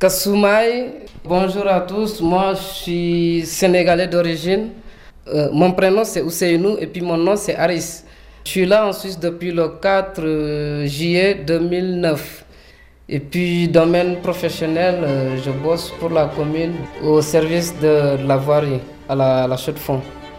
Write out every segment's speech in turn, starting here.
Kassoumai, bonjour à tous, moi je suis sénégalais d'origine. Mon prénom c'est Ousseynou et puis mon nom c'est Aris. Je suis là en Suisse depuis le 4 juillet 2009. Et puis domaine professionnel, je bosse pour la commune au service de la voirie à la Chaux-de-Fonds.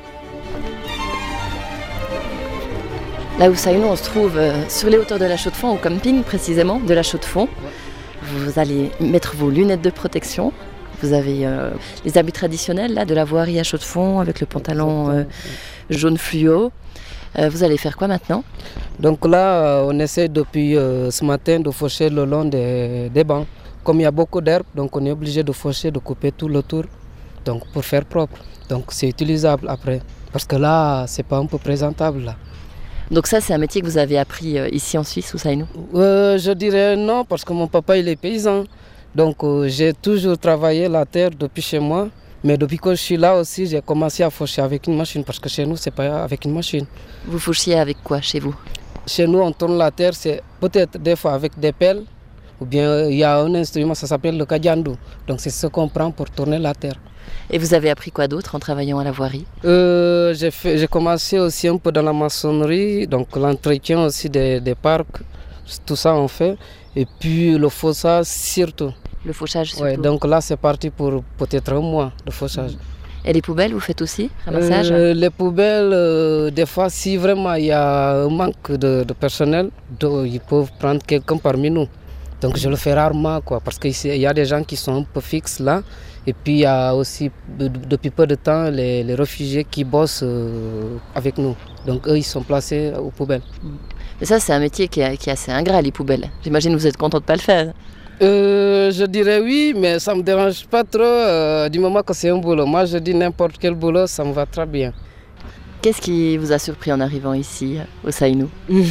Là où Ousseynou, on se trouve sur les hauteurs de la Chaux-de-Fonds, au camping précisément de la Chaux-de-Fonds. Vous allez mettre vos lunettes de protection. Vous avez les habits traditionnels là, de la voirie à Chaux-de-Fonds avec le pantalon jaune fluo. Vous allez faire quoi maintenant? Donc là, on essaie depuis ce matin de faucher le long des bancs. Comme il y a beaucoup d'herbes, donc on est obligé de faucher, de couper tout le tour donc pour faire propre. Donc c'est utilisable après. Parce que là, c'est pas un peu présentable là. Donc ça, c'est un métier que vous avez appris ici en Suisse, Ousseynou? Je dirais non, parce que mon papa, il est paysan. Donc j'ai toujours travaillé la terre depuis chez moi. Mais depuis que je suis là aussi, j'ai commencé à faucher avec une machine, parce que chez nous, c'est pas avec une machine. Vous fauchiez avec quoi chez vous? Chez nous, on tourne la terre, c'est peut-être des fois avec des pelles, ou bien il y a un instrument, ça s'appelle le kadiandou. Donc c'est ce qu'on prend pour tourner la terre. Et vous avez appris quoi d'autre en travaillant à la voirie? J'ai commencé aussi un peu dans la maçonnerie, donc l'entretien aussi des parcs, tout ça on fait. Et puis le fauchage surtout. Le fauchage surtout. Ouais, donc là c'est parti pour peut-être un mois de fauchage. Et les poubelles, vous faites aussi ramassage? Les poubelles, des fois si vraiment il y a un manque de personnel, ils peuvent prendre quelqu'un parmi nous. Donc je le fais rarement quoi, parce qu'il y a des gens qui sont un peu fixes là. Et puis il y a aussi depuis peu de temps les réfugiés qui bossent avec nous. Donc eux ils sont placés aux poubelles. Mais ça c'est un métier qui est assez ingrat, les poubelles. J'imagine que vous êtes content de ne pas le faire. Je dirais oui, mais ça ne me dérange pas trop du moment que c'est un boulot. Moi je dis n'importe quel boulot, ça me va très bien. Qu'est-ce qui vous a surpris en arrivant ici, au Ousseynou?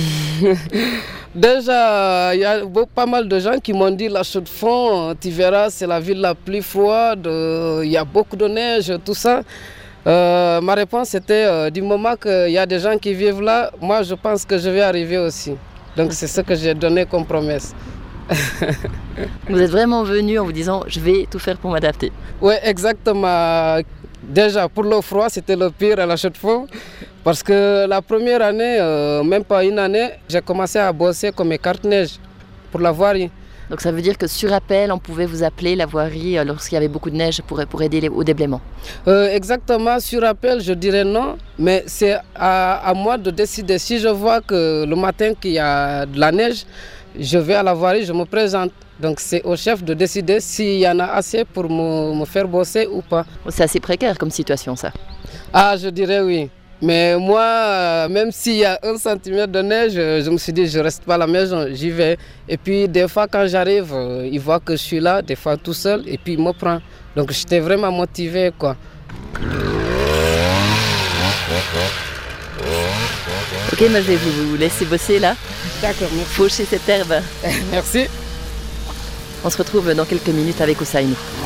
Déjà, il y a pas mal de gens qui m'ont dit la Chaux-de-Fonds, tu verras, c'est la ville la plus froide, il y a beaucoup de neige, tout ça. Ma réponse était, du moment qu'il y a des gens qui vivent là, moi je pense que je vais arriver aussi. Donc c'est ce que j'ai donné comme promesse. Vous êtes vraiment venu en vous disant, je vais tout faire pour m'adapter. Oui, exactement. Déjà, pour le froid, c'était le pire à la Chaux-de-Fonds. Parce que la première année, même pas une année, j'ai commencé à bosser comme écarte-neige pour la voirie. Donc ça veut dire que sur appel, on pouvait vous appeler la voirie lorsqu'il y avait beaucoup de neige pour aider au déblaiement? Exactement, sur appel, je dirais non. Mais c'est à moi de décider. Si je vois que le matin qu'il y a de la neige, je vais à la voirie, je me présente. Donc c'est au chef de décider s'il y en a assez pour me faire bosser ou pas. C'est assez précaire comme situation ça. Ah, je dirais oui. Mais moi, même s'il y a 1 centimètre de neige, je me suis dit je ne reste pas à la maison, j'y vais. Et puis des fois quand j'arrive, ils voient que je suis là, des fois tout seul, et puis ils me prennent. Donc j'étais vraiment motivé quoi. Ok, moi je vais vous laisser bosser là. D'accord, merci. Faucher cette herbe. Merci. On se retrouve dans quelques minutes avec Ousseynou.